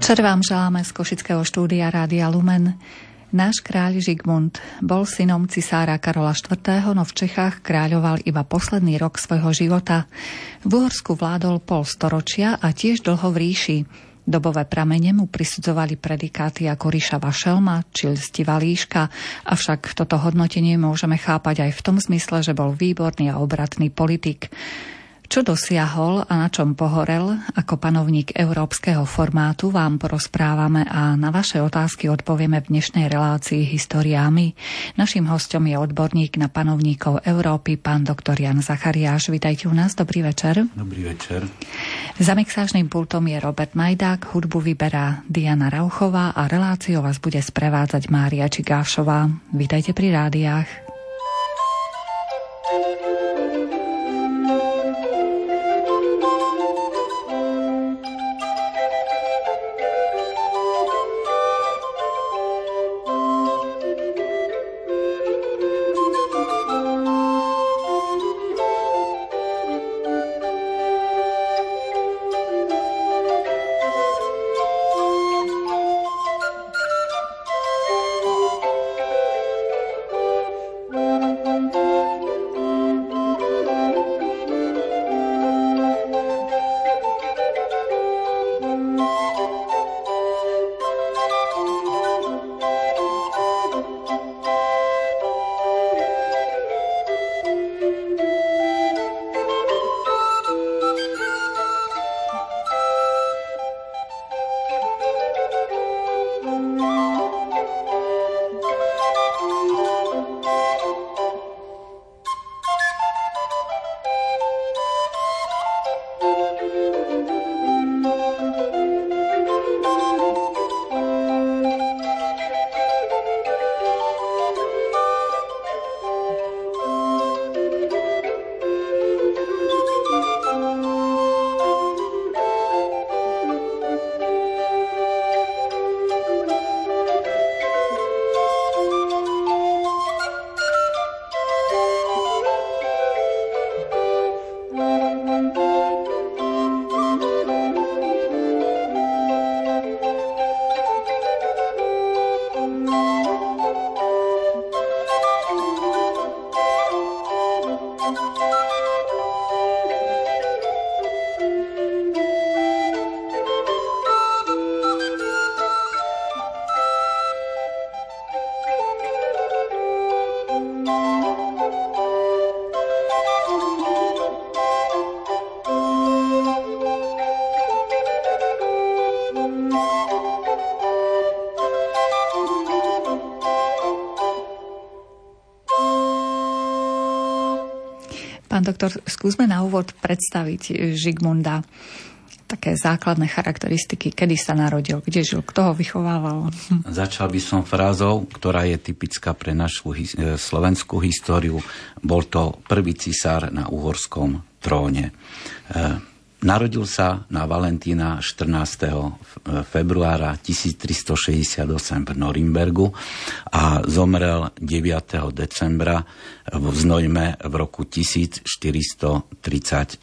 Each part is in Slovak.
večer vám želáme z košického štúdia Rádia Lumen. Náš kráľ Žigmund bol synom cisára Karola IV., no v Čechách kráľoval iba posledný rok svojho života. V Uhorsku vládol pol storočia a tiež dlho v ríši. Dobové pramene mu prisudzovali predikáty ako ríšava šelma či lstivá líška, avšak toto hodnotenie môžeme chápať aj v tom zmysle, že bol výborný a obratný politik. Čo dosiahol a na čom pohorel ako panovník európskeho formátu, vám porozprávame a na vaše otázky odpovieme v dnešnej relácii Historiami. Naším hostom je odborník na panovníkov Európy, pán doktor Jan Zachariáš. Vítajte u nás, dobrý večer. Dobrý večer. Za mixážnym pultom je Robert Majdák, hudbu vyberá Diana Rauchová a reláciu vás bude sprevádzať Mária Čigášová. Vítajte pri rádiách. Pán doktor, skúsme na úvod predstaviť Žigmunda. Také základné charakteristiky, kedy sa narodil, kde žil, kto ho vychovával. Začal by som frázou, ktorá je typická pre našu slovenskú históriu. Bol to prvý cisár na uhorskom tróne. Narodil sa na Valentína 14. februára 1368 v Norimbergu a zomrel 9. decembra v Znojme v roku 1437.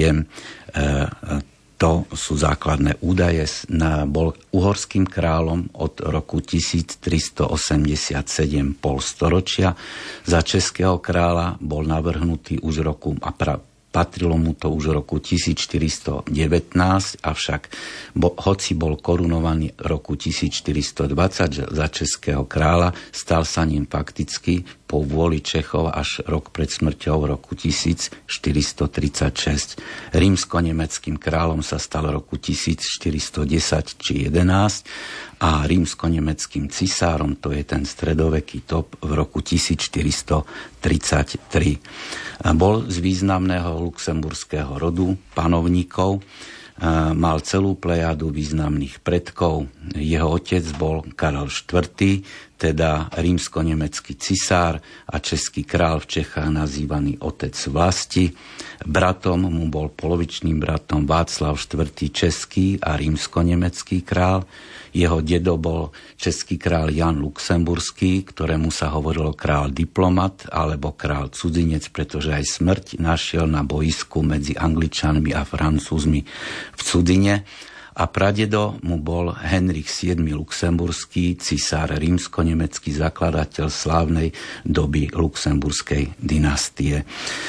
To sú základné údaje. Bol uhorským kráľom od roku 1387 pol storočia. Za českého kráľa bol navrhnutý už roku patrilo mu to už v roku 1419, avšak hoci bol korunovaný v roku 1420 za českého kráľa, stal sa ním fakticky po vôli Čechov až rok pred smrťou v roku 1436. Rímsko-nemeckým kráľom sa stal v roku 1410 či 11 a rímsko-nemeckým cisárom, to je ten stredoveký top, v roku 1433. Bol z významného luxemburského rodu panovníkov, mal celú plejadu významných predkov. Jeho otec bol Karol IV., teda rímsko-nemecký cisár a český král v Čechách nazývaný otec vlasti. Bratom mu bol polovičným bratom Václav IV. Český a rímsko-nemecký král. Jeho dedo bol český král Jan Luxemburský, ktorému sa hovorilo král diplomat alebo král cudzinec, pretože aj smrť našiel na boisku medzi Angličanmi a Francúzmi v cudzine. a pradedo mu bol Henrich VII luxemburský, cisár rímsko-nemecký, zakladateľ slávnej doby luxemburskej dynastie.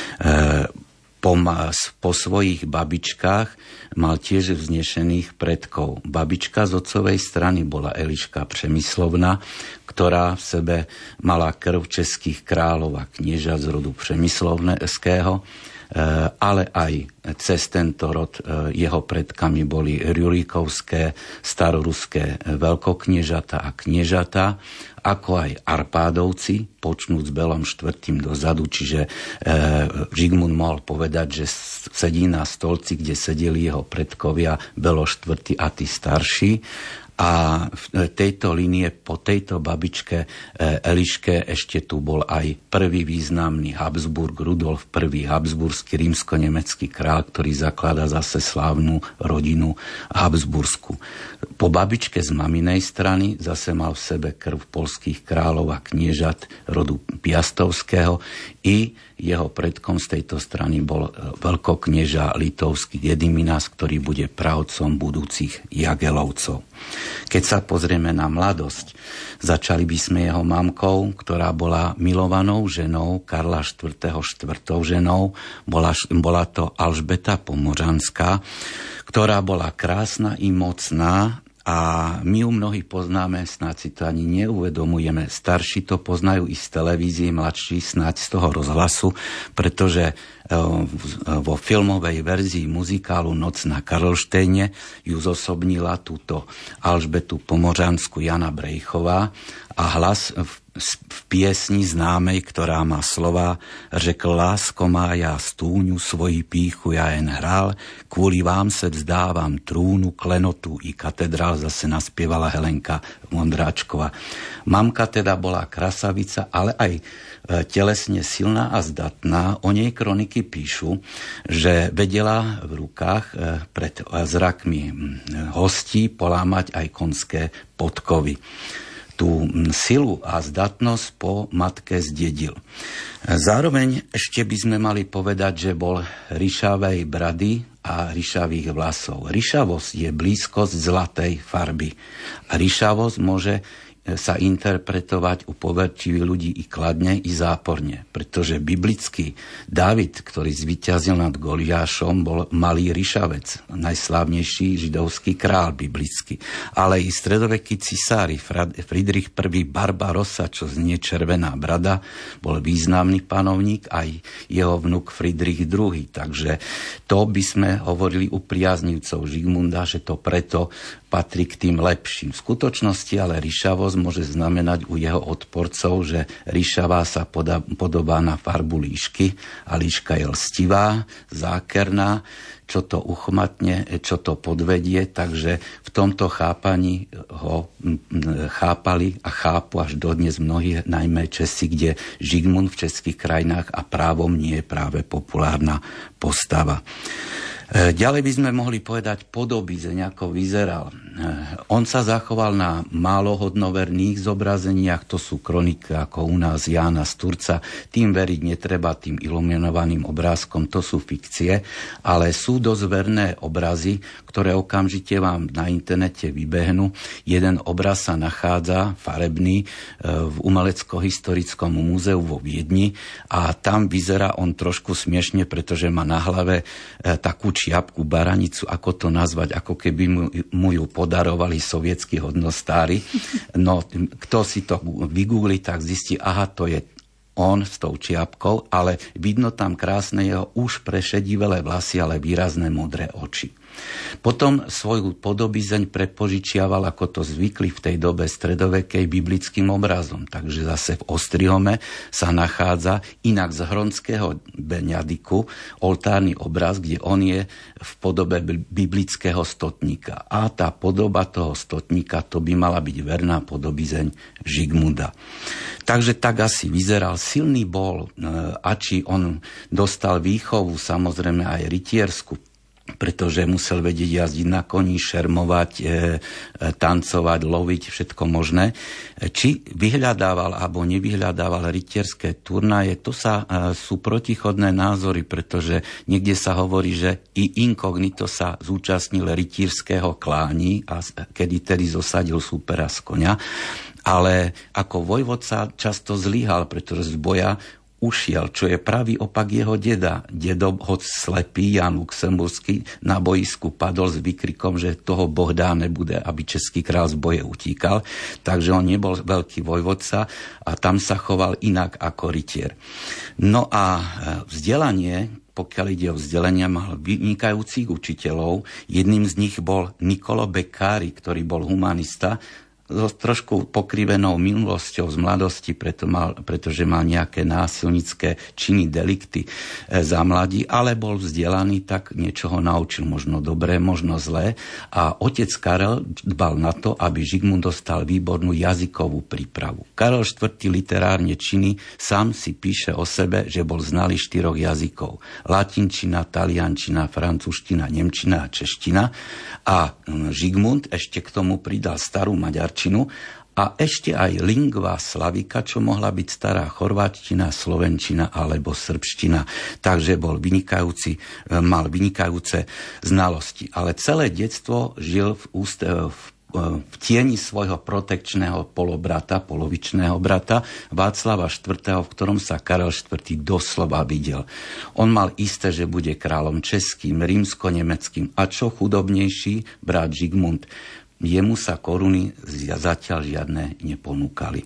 Po svojich babičkách mal tiež vznešených predkov. Babička z otcovej strany bola Eliška Přemyslovna, ktorá v sebe mala krv českých kráľov a kniežat z rodu Přemyslovského, ale aj cez tento rod jeho predkami boli Ruríkovské, staroruské veľkokniežata a kniežata, ako aj Arpádovci, počnúc s Belom IV. Dozadu, čiže Žigmund mohol povedať, že sedí na stolci, kde sedeli jeho predkovia Belo IV. A tí starší. A v tejto línie, po tejto babičke Eliške ešte tu bol aj prvý významný Habsburg, Rudolf I. Habsburský, rímsko-nemecký kráľ, ktorý zakladá zase slávnu rodinu Habsbursku. Po babičke z maminej strany zase mal v sebe krv polských kráľov a kniežat rodu Piastovského. I jeho predkom z tejto strany bol veľkoknieža litovský Gediminas, ktorý bude praotcom budúcich Jagelovcov. Keď sa pozrieme na mladosť, začali by sme jeho mamkou, ktorá bola milovanou ženou Karla IV. štvrtou ženou. Bola to Alžbeta Pomořanská, ktorá bola krásna i mocná. A my ju mnohí poznáme, snáď si to ani neuvedomujeme. Starší to poznajú i z televízie, mladší snáď z toho rozhlasu, pretože vo filmovej verzii muzikálu Noc na Karlštejne ju zosobnila túto Alžbetu Pomořansku Jana Brejchová a hlas v piesni známej, ktorá má slova: řekl lásko má, já stůňu svoji píchu, já jen hrál, kvůli vám se vzdávám trúnu, klenotu i katedrál, zase naspievala Helenka Vondráčková. Mamka teda bola krasavica, ale aj telesne silná a zdatná. O nej kroniky píšu, že vedela v rukách pred zrakmi hostí polámať aj konské podkovy. Tú silu a zdatnosť po matke zdedil. Zároveň ešte by sme mali povedať, že bol ryšavej brady a ryšavých vlasov. Ryšavosť je blízkosť zlatej farby. A ryšavosť môže sa interpretovať u poverčivých ľudí i kladne, i záporne. Pretože biblický Dávid, ktorý zvíťazil nad Goliášom, bol malý ryšavec, najslávnejší židovský král biblický. Ale i stredoveký cisári Friedrich I. Barbarossa, čo znie červená brada, bol významný panovník, aj jeho vnuk Friedrich II. Takže to by sme hovorili u priaznivcov Žigmunda, že to preto patrí k tým lepším. V skutočnosti ale ryšavosť môže znamenať u jeho odporcov, že ryšavá sa podobá na farbu líšky a líška je lstivá, zákerná, čo to uchmatne, čo to podvedie, takže v tomto chápaní ho chápali a chápu až dodnes mnohí, najmä Česi, kde Žigmund v českých krajinách a právom nie je práve populárna postava. Ďalej by sme mohli povedať podobizeň, ako vyzeral. On sa zachoval na málo hodnoverných zobrazeniach, to sú kroniky ako u nás Jána Sturca, tým veriť netreba, tým iluminovaným obrázkom, to sú fikcie, ale sú dosť verné obrazy, ktoré okamžite vám na internete vybehnú. Jeden obraz sa nachádza, farebný, v Umelecko-historickom múzeu vo Viedni a tam vyzerá on trošku smiešne, pretože má na hlave takú čiapku, baranicu, ako to nazvať, ako keby mu ju podarovali sovietskí hodnostári. No, kto si to vygoogli, tak zistí, aha, to je on s tou čiapkou, ale vidno tam krásne jeho už prešedivelé vlasy, ale výrazné modré oči. Potom svoju podobizeň prepožičiaval, ako to zvykli v tej dobe stredovekej, biblickým obrazom. Takže zase v Ostrihome sa nachádza inak z Hronského Beňadiku oltárny obraz, kde on je v podobe biblického stotníka. A tá podoba toho stotníka, to by mala byť verná podobizeň Žigmunda. Takže tak asi vyzeral. Silný bol, a či on dostal výchovu, samozrejme aj rytiersku, pretože musel vedieť jazdiť na koni, šermovať, tancovať, loviť, všetko možné. Či vyhľadával alebo nevyhľadával rytierské turnaje, to sú protichodné názory, pretože niekde sa hovorí, že i inkognito sa zúčastnil rytierského klání a tedy zosadil súpera z koňa, ale ako vojvodca často zlyhal, pretože z boja ušiel, čo je pravý opak jeho deda. Dedo, hoď slepý, Jan Luxemburský, na boisku padol s výkrikom, že toho Boh dá nebude, aby český král z boje utíkal. Takže on nebol veľký vojvodca a tam sa choval inak ako rytier. No a vzdelanie, pokiaľ ide o vzdelania, mal vynikajúcich učiteľov. Jedným z nich bol Niccolo Beccari, ktorý bol humanista, so trošku pokrivenou minulosťou z mladosti, pretože mal nejaké násilnické činy, delikty za mladí, ale bol vzdelaný, tak niečo ho naučil, možno dobré, možno zlé. A otec Karel dbal na to, aby Žigmund dostal výbornú jazykovú prípravu. Karel IV. Literárne činy sám si píše o sebe, že bol znalý 4 jazykov. Latinčina, taliančina, francúzština, nemčina a čeština. A Žigmund ešte k tomu pridal starú maďarčinu a ešte aj lingva slavika, čo mohla byť stará chorváčtina, slovenčina alebo srbština. Takže mal vynikajúce znalosti. Ale celé detstvo žil v tieni svojho protekčného polovičného brata Václava IV., v ktorom sa Karel IV. Doslova videl. On mal isté, že bude kráľom českým, rímsko-nemeckým a čo chudobnejší brat Žigmund. Jemu sa koruny zatiaľ žiadne neponúkali.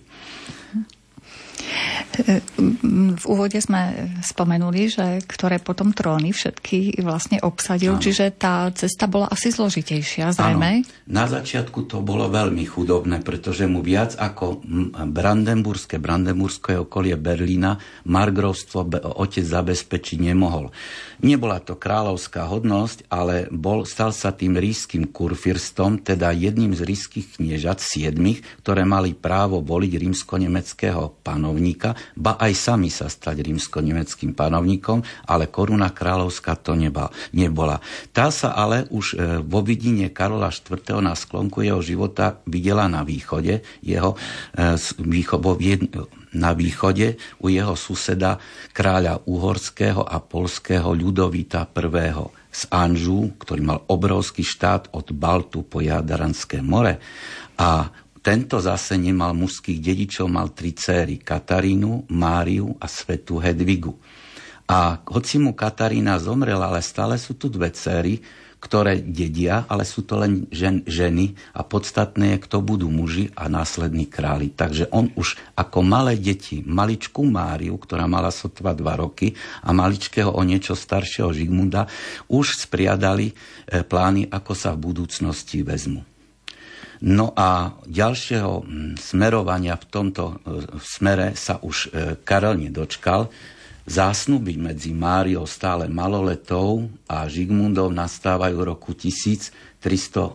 V úvode sme spomenuli, že ktoré potom tróny všetky vlastne obsadil, áno. Čiže tá cesta bola asi zložitejšia, zrejme. Áno. Na začiatku to bolo veľmi chudobné, pretože mu viac ako brandenburské okolie Berlína margrovstvo otec zabezpečiť nemohol. Nebola to kráľovská hodnosť, ale stal sa tým ríšskym kurfirstom, teda jedným z ríšskych kniežat 7, ktoré mali právo voliť rímsko-nemeckého panovníka, ba aj sami sa stať rímsko-nemeckým panovníkom, ale koruna kráľovská to nebola. Tá sa ale už vo vidine Karola IV. Na sklonku jeho života videla na východe, na východe u jeho suseda kráľa uhorského a polského Ľudovita I. z Anžu, ktorý mal obrovský štát od Baltu po Jadranské more. A tento zase nemal mužských dedičov, mal 3 céry, Katarínu, Máriu a svätú Hedvigu. A hoci mu Katarína zomrela, ale stále sú tu 2 céry, ktoré dedia, ale sú to len ženy a podstatné je, kto budú muži a následní králi. Takže on už ako malé deti, maličkú Máriu, ktorá mala sotva 2 roky, a maličkého o niečo staršieho Žigmunda už spriadali plány, ako sa v budúcnosti vezmu. No a ďalšieho smerovania v tomto smere sa už Karel nedočkal. Zásnuby medzi Máriou stále maloletou a Žigmundom nastávajú v roku 1379.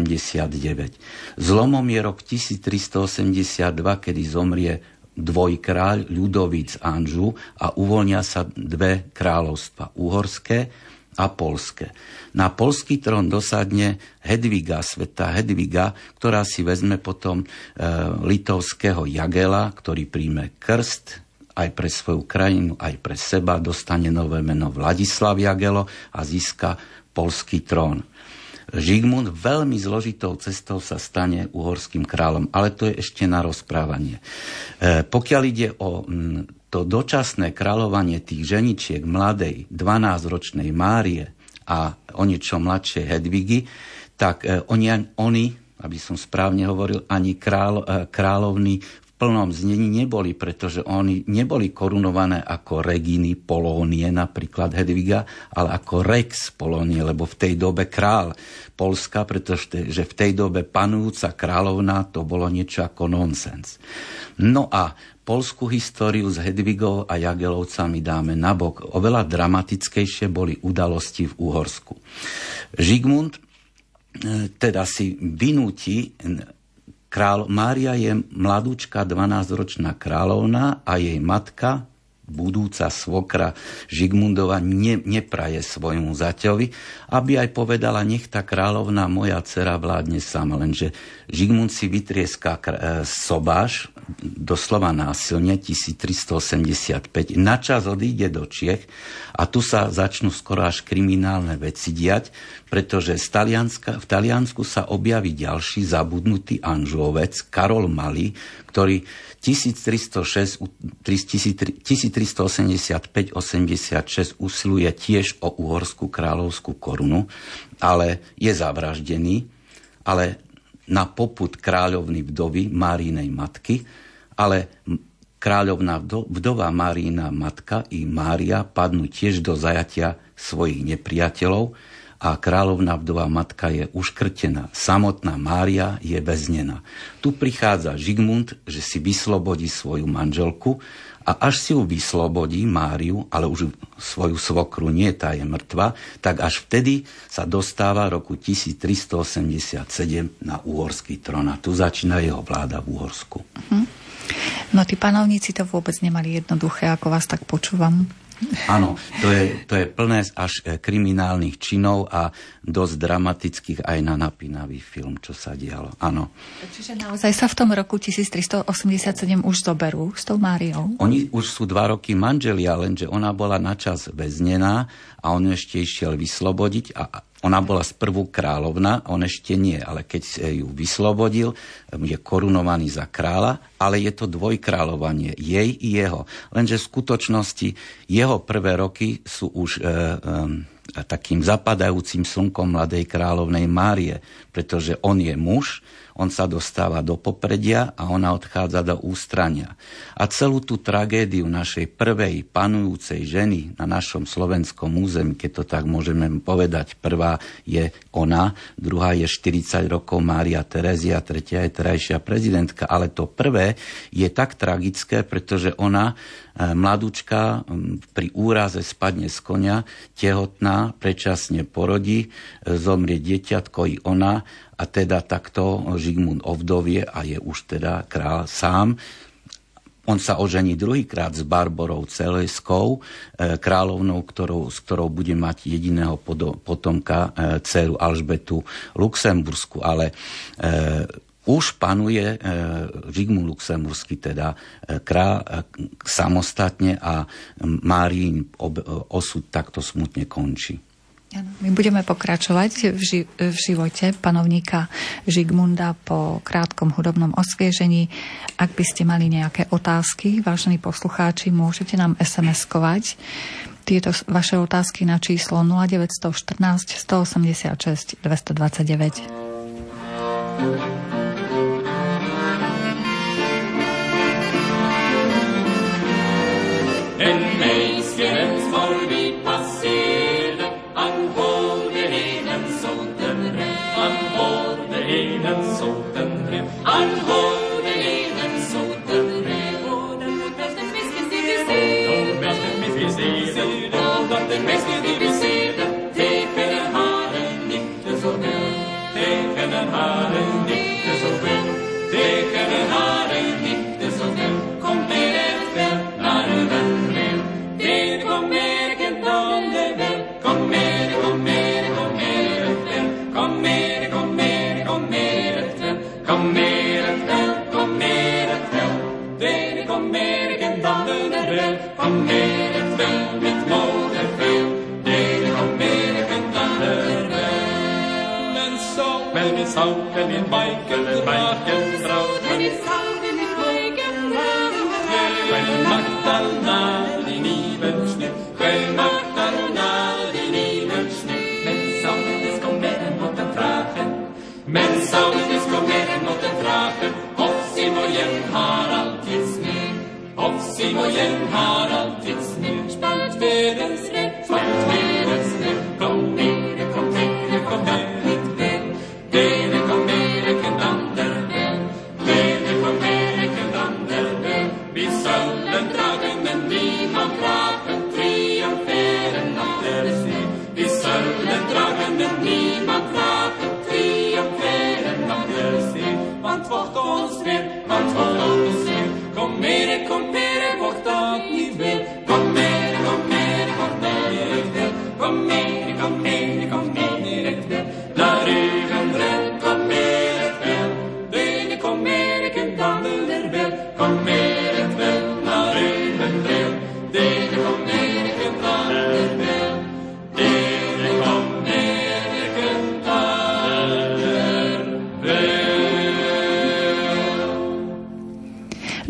Zlomom je rok 1382, kedy zomrie dvojkráľ Ľudovít z Anžu a uvoľnia sa 2 kráľovstva, uhorské a polské. Na polský trón dosadne Hedviga, svätá Hedviga, ktorá si vezme potom litovského Jagela, ktorý príjme krst aj pre svoju krajinu, aj pre seba, dostane nové meno Vladislav Jagelo a získa polský trón. Žigmund veľmi zložitou cestou sa stane uhorským kráľom, ale to je ešte na rozprávanie. Pokiaľ ide o to dočasné kráľovanie tých ženičiek mladej 12-ročnej Márie a o niečo mladšej Hedvigy, tak oni, aby som správne hovoril, ani kráľovní plnom znení neboli, pretože oni neboli korunované ako regíny Polónie, napríklad Hedviga, ale ako Rex Polónie, lebo v tej dobe král Polska, pretože v tej dobe panujúca kráľovná to bolo niečo ako nonsens. No a polskú históriu s Hedvigou a Jagelovcami dáme nabok. Oveľa dramatickejšie boli udalosti v Uhorsku. Žigmund teda si vynúti Mária je mladúčka 12-ročná kráľovná a jej matka budúca svokra Žigmundova nepraje svojmu zaťovi, aby aj povedala, nech tá kráľovná moja dcera vládne sama. Lenže Žigmund si vytrieská sobáš, doslova násilne, 1385. Načas odíde do Čiech a tu sa začnú skoro až kriminálne veci diať, pretože v Taliansku sa objaví ďalší zabudnutý Anžovec, Karol Malý, ktorý 1385-86 usiluje tiež o uhorskú kráľovskú korunu, ale je zavraždený, ale na popud kráľovny vdovy Márinej matky, ale kráľovná vdova Márína matka i Mária padnú tiež do zajatia svojich nepriateľov a kráľovná vdova matka je uškrtená. Samotná Mária je väznená. Tu prichádza Žigmund, že si vyslobodí svoju manželku a až si ju vyslobodí Máriu, ale už svoju svokru nie, tá je mŕtva, tak až vtedy sa dostáva roku 1387 na uhorský trón a tu začína jeho vláda v Uhorsku. No tí panovníci to vôbec nemali jednoduché, ako vás tak počúvam. Áno, to je plné až kriminálnych činov a dosť dramatických aj na napínavý film, čo sa dialo. Áno. Čiže naozaj sa v tom roku 1387 už zoberú s tou Máriou? Oni už sú 2 roky manželia, lenže ona bola načas väznená a on ešte išiel vyslobodiť a ona bola sprvu kráľovna, on ešte nie, ale keď ju vyslobodil, je korunovaný za kráľa, ale je to dvojkráľovanie, jej i jeho. Lenže v skutočnosti jeho prvé roky sú už takým zapadajúcim slnkom mladej kráľovnej Márie, pretože on je muž, on sa dostáva do popredia a ona odchádza do ústrania. A celú tú tragédiu našej prvej panujúcej ženy na našom slovenskom území, keď to tak môžeme povedať, prvá je ona, druhá je 40 rokov Mária Terezia, tretia je terajšia prezidentka, ale to prvé je tak tragické, pretože ona, mladúčka, pri úraze spadne z konia, tehotná, predčasne porodí, zomrie dieťatko i ona a teda takto Žigmund ovdovie a je už teda kráľ sám. On sa ožení druhýkrát s Barborou Celeskou, kráľovnou, s ktorou bude mať jediného potomka, dceru Alžbetu Luxembursku, ale už panuje Žigmund Luxemburský, teda kráľ samostatne a Máriin osud takto smutne končí. My budeme pokračovať v živote panovníka Žigmunda po krátkom hudobnom osviežení. Ak by ste mali nejaké otázky, vážení poslucháči, môžete nám SMS-kovať tieto vaše otázky na číslo 0914 186 229. Kom mere, pochtat ni vel,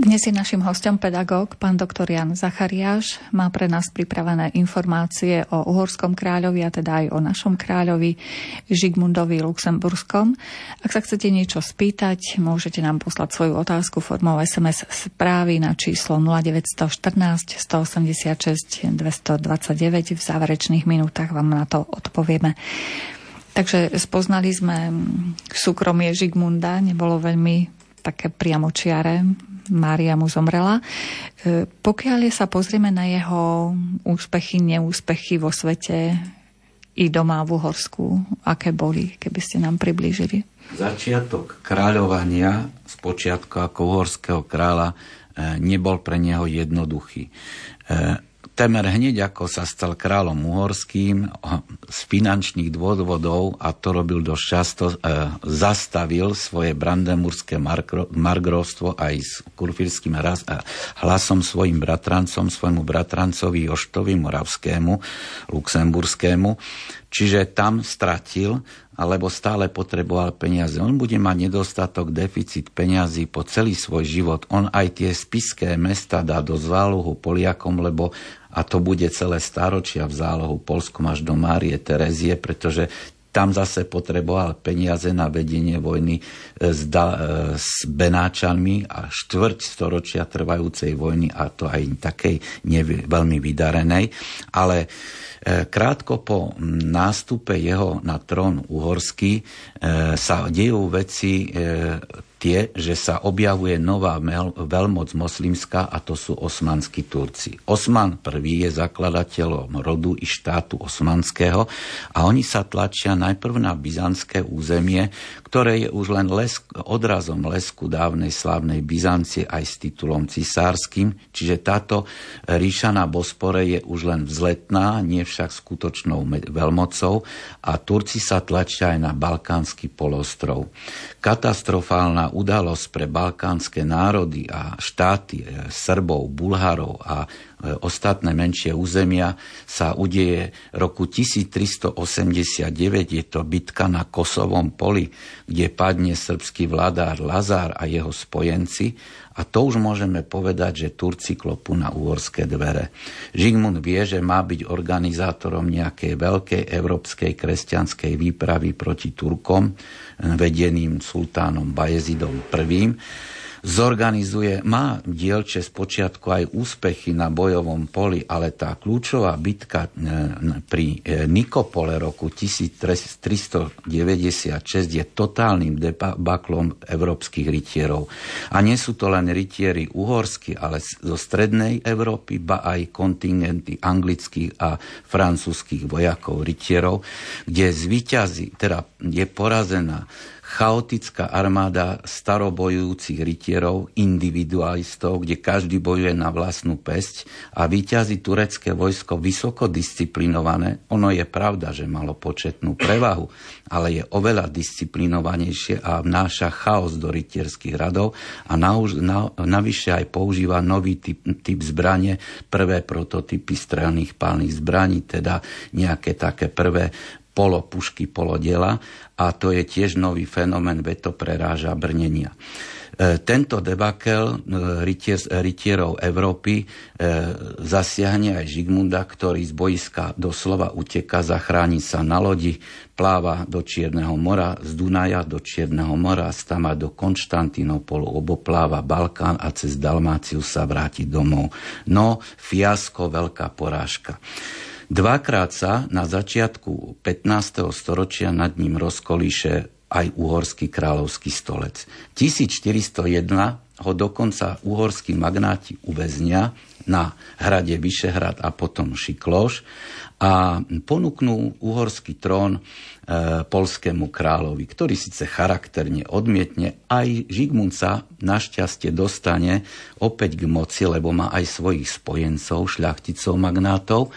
Dnes je našim hostom pedagóg, pán doktor Ján Zachariáš. Má pre nás pripravené informácie o uhorskom kráľovi, a teda aj o našom kráľovi Žigmundovi Luxemburskom. Ak sa chcete niečo spýtať, môžete nám poslať svoju otázku formou SMS správy na číslo 0914 186 229. V záverečných minútach vám na to odpovieme. Takže spoznali sme súkromie Žigmunda, nebolo veľmi také priamočiare. Mária mu zomrela. Pokiaľ sa pozrieme na jeho úspechy, neúspechy vo svete i doma v Uhorsku, aké boli, keby ste nám priblížili? Začiatok kráľovania spočiatku ako uhorského kráľa nebol pre neho jednoduchý. Temer hneď ako sa stal kráľom uhorským, z finančných dôvodov, a to robil dosť často, zastavil svoje brandenburské margrovstvo aj s kurfírským hlasom svojmu bratrancovi Joštovi Moravskému, Luxemburskému. Čiže tam stratil, alebo stále potreboval peniaze. On bude mať nedostatok, deficit peňazí po celý svoj život. On aj tie spišské mesta dá do zálohu Poliakom, lebo a to bude celé stáročia v zálohu Polskom až do Márie Terezie, pretože tam zase potreboval peniaze na vedenie vojny s Benáčanmi a štvrť storočia trvajúcej vojny, a to aj takej veľmi vydarenej. Ale krátko po nástupe jeho na trón uhorský sa dejú veci tie, že sa objavuje nová veľmoc moslimská, a to sú osmanskí Turci. Osman I je zakladateľom rodu i štátu osmanského a oni sa tlačia najprv na byzantské územie, ktoré je už len odrazom lesku dávnej slávnej Byzancie aj s titulom cisárskym, čiže táto ríša na Bospore je už len vzletná, nie však skutočnou veľmocou, a Turci sa tlačia aj na balkánsky polostrov. Katastrofálna udalosť pre balkánske národy a štáty Srbov, Bulharov a ostatné menšie územia sa udeje roku 1389. Je to bitka na Kosovom poli, kde padne srbský vladár Lazár a jeho spojenci. A to už môžeme povedať, že Turci klopú na uhorské dvere. Žigmund vie, že má byť organizátorom nejakej veľkej európskej kresťanskej výpravy proti Turkom, vedeným sultánom Bajezidom I. Má dielče spočiatku aj úspechy na bojovom poli, ale tá kľúčová bitka pri Nikopole roku 1396 je totálnym debaklom európskych rytierov. A nie sú to len rytieri uhorskí, ale zo strednej Európy, ba aj kontingenty anglických a francúzskych vojakov rytierov, kde je porazená chaotická armáda starobojujúcich rytierov, individualistov, kde každý bojuje na vlastnú päsť, a víťazí turecké vojsko vysoko disciplinované. Ono je pravda, že malo početnú prevahu, ale je oveľa disciplinovanejšie a vnáša chaos do rytierských radov a navyše aj používa nový typ zbrane, prvé prototypy strelných palných zbraní, teda nejaké také prvé polopušky, polodiela, a to je tiež nový fenomén, veď to preráža brnenia. Tento debakel rytierov Európy zasiahne aj Žigmunda, ktorý z boiska doslova uteka, zachráni sa na lodi, pláva do Čierneho mora, z Dunaja do Čierneho mora, stama do Konštantínopolu, obopláva Balkán a cez Dalmáciu sa vráti domov. No, fiasko, veľká porážka. Dvakrát sa na začiatku 15. storočia nad ním rozkolíše aj uhorský kráľovský stolec. 1401 ho dokonca uhorskí magnáti uväznia na hrade Vyšehrad a potom Šikloš a ponúknú uhorský trón poľskému kráľovi, ktorý síce charakterne odmietne. Aj Žigmund sa našťastie dostane opäť k moci, lebo má aj svojich spojencov, šľachticov, magnátov,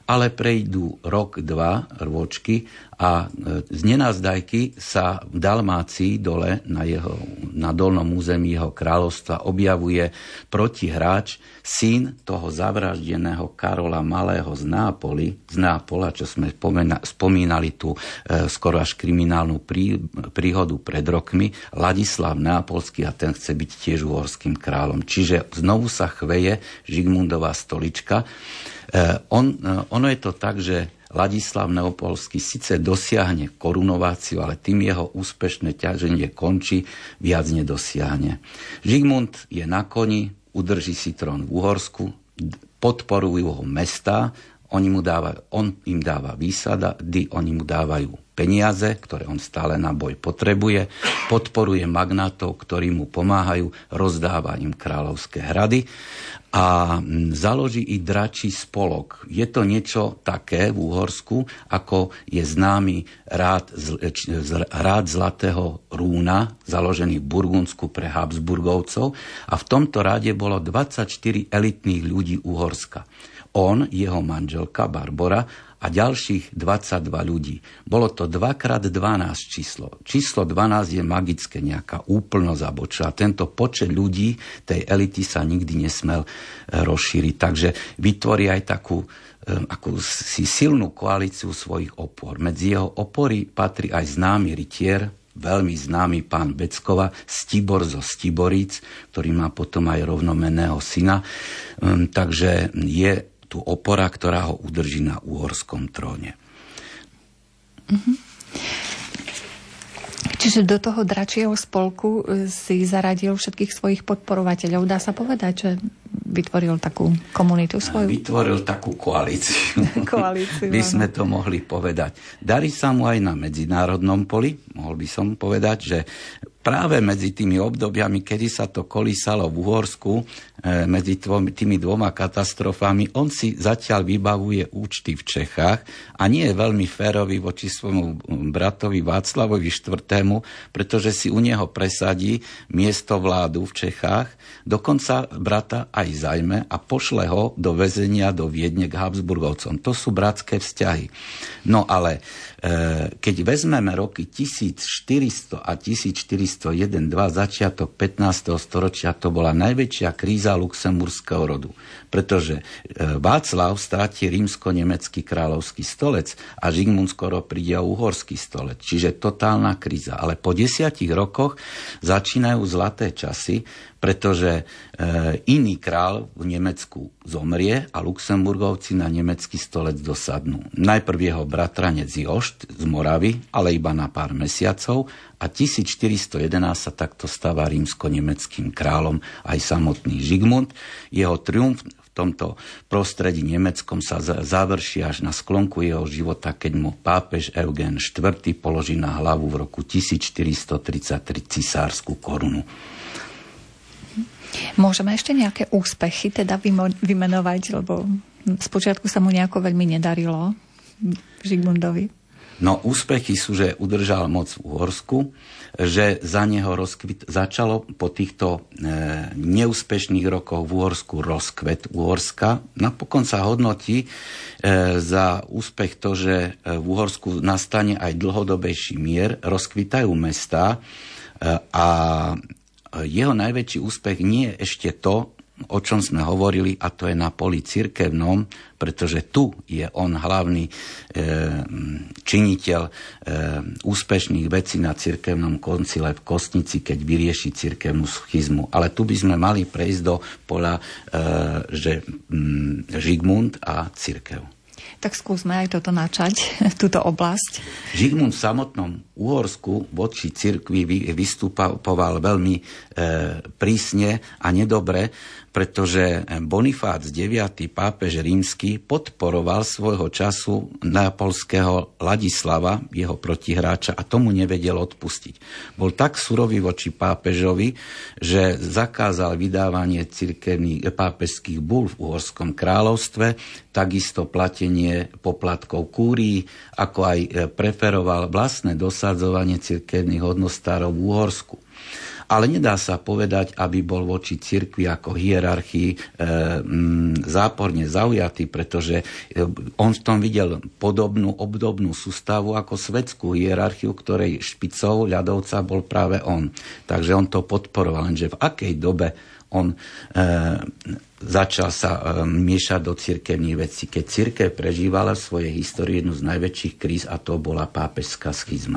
ale prejdú rok, dva rôčky a z nenazdajky sa v Dalmácii dole na dolnom území jeho kráľovstva objavuje protihráč, syn toho zavraždeného Karola Malého z Nápola, čo sme spomínali tú skoro až kriminálnu príhodu pred rokmi, Ladislav Nápolský, a ten chce byť tiež uhorským kráľom. Čiže znovu sa chveje Žigmundová stolička. Ono je to tak, že Ladislav Neopolský síce dosiahne korunováciu, ale tým jeho úspešné ťaženie končí, viac nedosiahne. Žigmund je na koni, udrží si trón v Uhorsku, podporujú ho mestá, on im dáva výsady, oni mu dávajú peniaze, ktoré on stále na boj potrebuje, podporuje magnátov, ktorí mu pomáhajú, rozdáva im kráľovské hrady a založí i dračí spolok. Je to niečo také v Uhorsku, ako je známy rád Zlatého Rúna, založený v Burgundsku pre Habsburgovcov, a v tomto ráde bolo 24 elitných ľudí Uhorska. On, jeho manželka Barbora a ďalších 22 ľudí. Bolo to 2x12 číslo. Číslo 12 je magické, nejaká úplnosť zabočila. Tento počet ľudí tej elity sa nikdy nesmel rozšíriť. Takže vytvorí aj takú silnú koalíciu svojich opor. Medzi jeho opory patrí aj známy rytier, veľmi známy pán Beckova, Stibor zo Stiboríc, ktorý má potom aj rovnomenného syna. Takže je tu opora, ktorá ho udrží na uhorskom tróne. Čiže do toho dračieho spolku si zaradil všetkých svojich podporovateľov. Dá sa povedať, že vytvoril takú komunitu svoju? Vytvoril takú koalíciu. By sme to mohli povedať. Darí sa mu aj na medzinárodnom poli. Mohol by som povedať, že práve medzi tými obdobiami, kedy sa to kolísalo v Uhorsku, medzi tými dvoma katastrofami, on si zatiaľ vybavuje účty v Čechách a nie je veľmi férový voči svojmu bratovi Václavovi IV., pretože si u neho presadí miesto vládu v Čechách, dokonca brata aj zajme a pošle ho do väzenia do Viedne k Habsburgovcom. To sú bratské vzťahy. No ale keď vezmeme roky 1400 a 1401, začiatok 15. storočia, to bola najväčšia kríza luxemburského rodu. Pretože Václav stratí rímsko-nemecký kráľovský stolec a Žigmund skoro príde o uhorský stolec. Čiže totálna kríza. Ale po 10 rokoch začínajú zlaté časy, pretože iný král v Nemecku zomrie a Luxemburgovci na nemecký stolec dosadnú. Najprv jeho bratranec Jošt z Moravy, ale iba na pár mesiacov, a 1411 sa takto stáva rímsko-nemeckým kráľom aj samotný Žigmund. Jeho triumf v tomto prostredí nemeckom sa završí až na sklonku jeho života, keď mu pápež Eugen IV položí na hlavu v roku 1433 cisársku korunu. Môžeme ešte nejaké úspechy teda vymenovať, lebo spočiatku sa mu nejako veľmi nedarilo Žigmundovi. No úspechy sú, že udržal moc v Uhorsku, že za neho začalo po týchto neúspešných rokoch v Uhorsku rozkvet Uhorska. Napokon sa hodnotí za úspech to, že v Uhorsku nastane aj dlhodobejší mier, rozkvitajú mestá a jeho najväčší úspech nie je ešte to, o čom sme hovorili, a to je na poli cirkevnom, pretože tu je on hlavný činiteľ úspešných vecí na cirkevnom koncile v Kostnici, keď vyrieši cirkevnú schizmu. Ale tu by sme mali prejsť do pola, že Žigmund a cirkev. Tak skúsme aj toto načať, túto oblasť. Žigmund v samotnom Uhorsku voči cirkvi vystupoval veľmi prísne a nedobre, pretože Bonifác IX, pápež rímsky, podporoval svojho času neapolského Ladislava, jeho protihráča, a tomu nevedel odpustiť. Bol tak surový voči pápežovi, že zakázal vydávanie cirkevných pápežských búl v Uhorskom kráľovstve, takisto platenie poplatkov kúrií, ako aj preferoval vlastné dosadzovanie cirkevných hodnostárov v Uhorsku. Ale nedá sa povedať, aby bol voči cirkvi ako hierarchii záporne zaujatý, pretože on v tom videl obdobnú sústavu ako svetskú hierarchiu, ktorej špicou ľadovca bol práve on. Takže on to podporoval, lenže v akej dobe on začal sa miešať do cirkevných vecí, keď cirkev prežívala v svojej histórii jednu z najväčších kríz, a to bola pápežská schizma.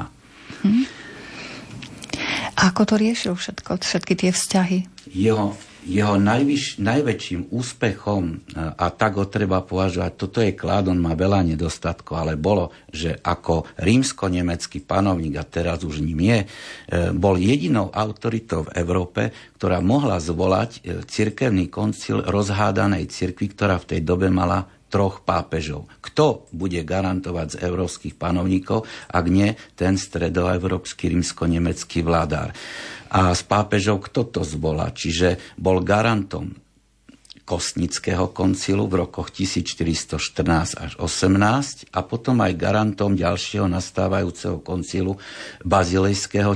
A ako to riešil všetky tie vzťahy? Jeho najväčším úspechom, a tak ho treba považovať, toto je klád, on má veľa nedostatkov, ale bolo, že ako rímsko-nemecký panovník, a teraz už ním je, bol jedinou autoritou v Európe, ktorá mohla zvolať cirkevný koncil rozhádanej cirkvi, ktorá v tej dobe mala 3 pápežov. Kto bude garantovať z európskych panovníkov, ak nie ten stredoeurópsky rímsko-nemecký vládár? A z pápežov kto to zvolá? Čiže bol garantom Kostnického koncilu v rokoch 1414 až 18 a potom aj garantom ďalšieho nastávajúceho koncilu Bazilejského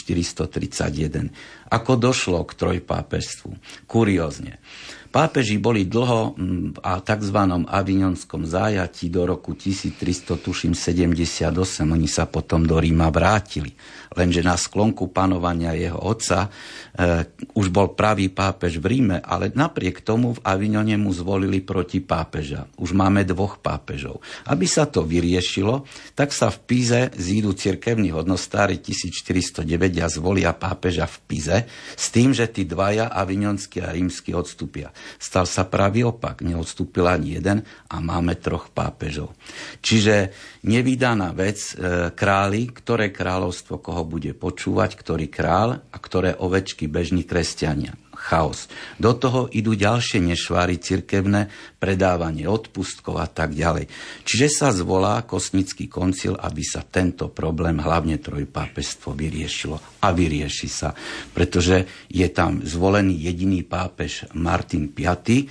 1431. Ako došlo k trojpápežstvu? Kuriózne. Pápeži boli dlho a tzv. Avignonskom zájatí do roku 1378. Oni sa potom do Ríma vrátili. Lenže na sklonku panovania jeho otca už bol pravý pápež v Ríme, ale napriek tomu v Avignone mu zvolili proti pápeža. Už máme 2 pápežov. Aby sa to vyriešilo, tak sa v Pize zídu cirkevní hodnostári 1409 a zvolia pápeža v Pize s tým, že tí dvaja avignonskí a rímsky odstúpia. Stal sa pravý opak, neodstúpil ani jeden a máme 3 pápežov. Čiže nevídaná vec, králi, ktoré kráľovstvo koho bude počúvať, ktorý král a ktoré ovečky bežní kresťania. Chaos. Do toho idú ďalšie nešváry cirkevné, predávanie odpustkov a tak ďalej. Čiže sa zvolá Kostnický koncil, aby sa tento problém, hlavne trojpápežstvo, vyriešilo. A vyrieši sa, pretože je tam zvolený jediný pápež Martin V.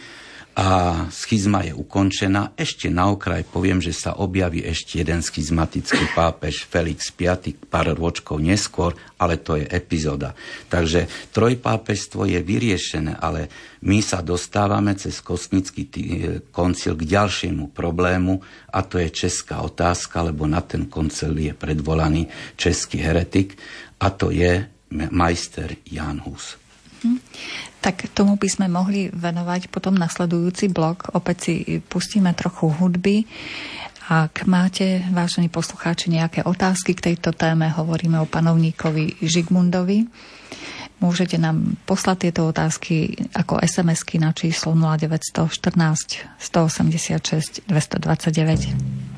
a schizma je ukončená. Ešte na okraj poviem, že sa objaví ešte jeden schizmatický pápež Felix V. pár ročkov neskôr, ale to je epizóda. Takže trojpápežstvo je vyriešené, ale my sa dostávame cez Kostnický koncil k ďalšiemu problému, a to je česká otázka, lebo na ten koncil je predvolaný český heretik, a to je majster Jan Hus. Tak tomu by sme mohli venovať potom nasledujúci blok. Opäť si pustíme trochu hudby. Ak máte, vážení poslucháči, nejaké otázky k tejto téme, hovoríme o panovníkovi Žigmundovi, môžete nám poslať tieto otázky ako SMS-ky na číslo 0914 186 229.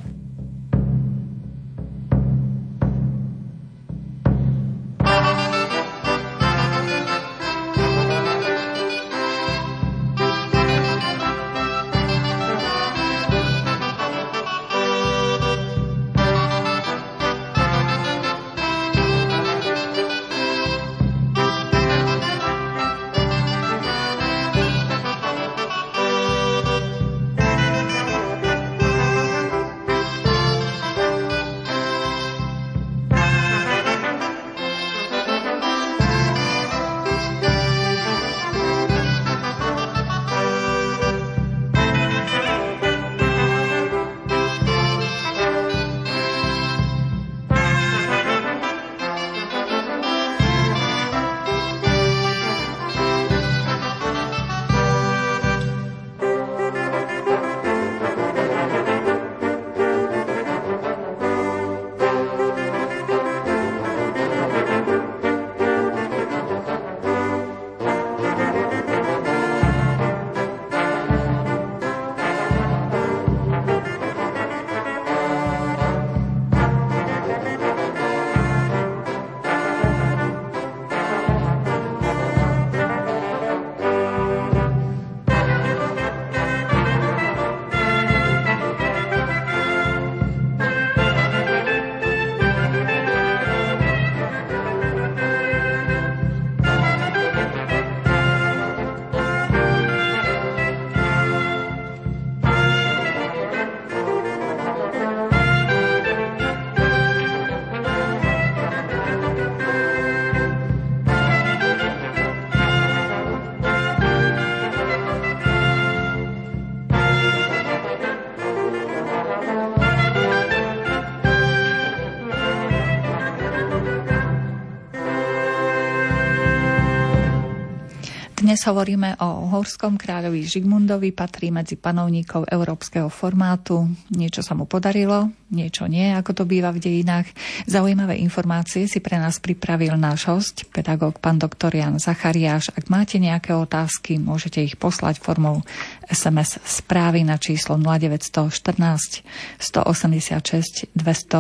Dnes hovoríme o uhorskom kráľovi Žigmundovi, patrí medzi panovníkov európskeho formátu. Niečo sa mu podarilo, niečo nie, ako to býva v dejinách. Zaujímavé informácie si pre nás pripravil náš hosť, pedagóg pán doktor Jan Zachariáš. Ak máte nejaké otázky, môžete ich poslať formou SMS správy na číslo 0914 186 229.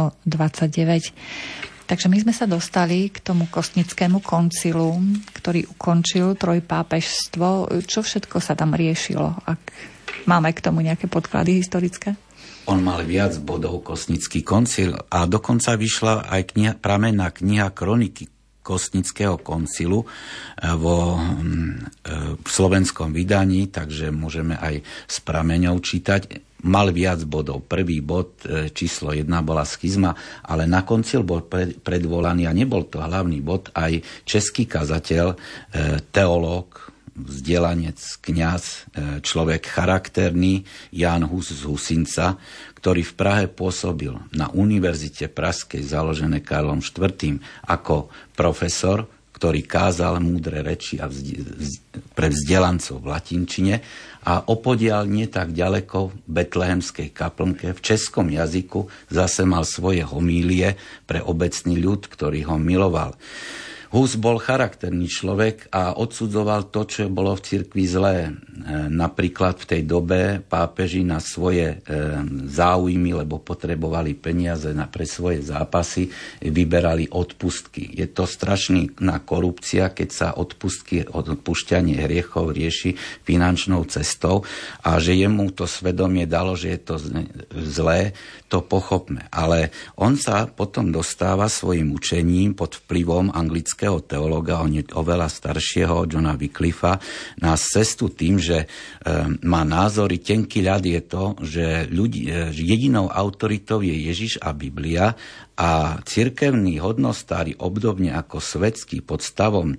Takže my sme sa dostali k tomu Kostnickému koncilu, ktorý ukončil trojpápežstvo. Čo všetko sa tam riešilo? Ak máme k tomu nejaké podklady historické? On mal viac bodov, Kostnický koncil, a dokonca vyšla aj pramenná kniha kroniky Kostnického koncilu vo slovenskom vydaní, takže môžeme aj s prameňou čítať. Mal viac bodov. Prvý bod, číslo 1, bola schizma, ale na koncil bol predvolaný, a nebol to hlavný bod, aj český kazateľ, teológ, vzdelanec, kňaz, človek charakterný, Ján Hus z Husinca, ktorý v Prahe pôsobil na Univerzite Pražskej, založené Karlom IV. Ako profesor, ktorý kázal múdre reči pre vzdelancov v latinčine, a opodiaľ nie tak ďaleko v Betlehemskej kaplnke v českom jazyku zase mal svoje homílie pre obecný ľud, ktorý ho miloval. Hus bol charakterný človek a odsudzoval to, čo bolo v cirkvi zlé. Napríklad v tej dobe pápeži na svoje záujmy, lebo potrebovali peniaze pre svoje zápasy, vyberali odpustky. Je to strašná korupcia, keď sa odpúšťanie hriechov rieši finančnou cestou, a že jemu to svedomie dalo, že je to zlé, to pochopme. Ale on sa potom dostáva svojim učením pod vplyvom anglického teológa, on je oveľa staršieho, Johna Wycliffa, na cestu tým, že má názory. Tenký ľad je to, že jedinou autoritou je Ježiš a Biblia, a cirkevní hodnostári, obdobne ako svetskí pod stavom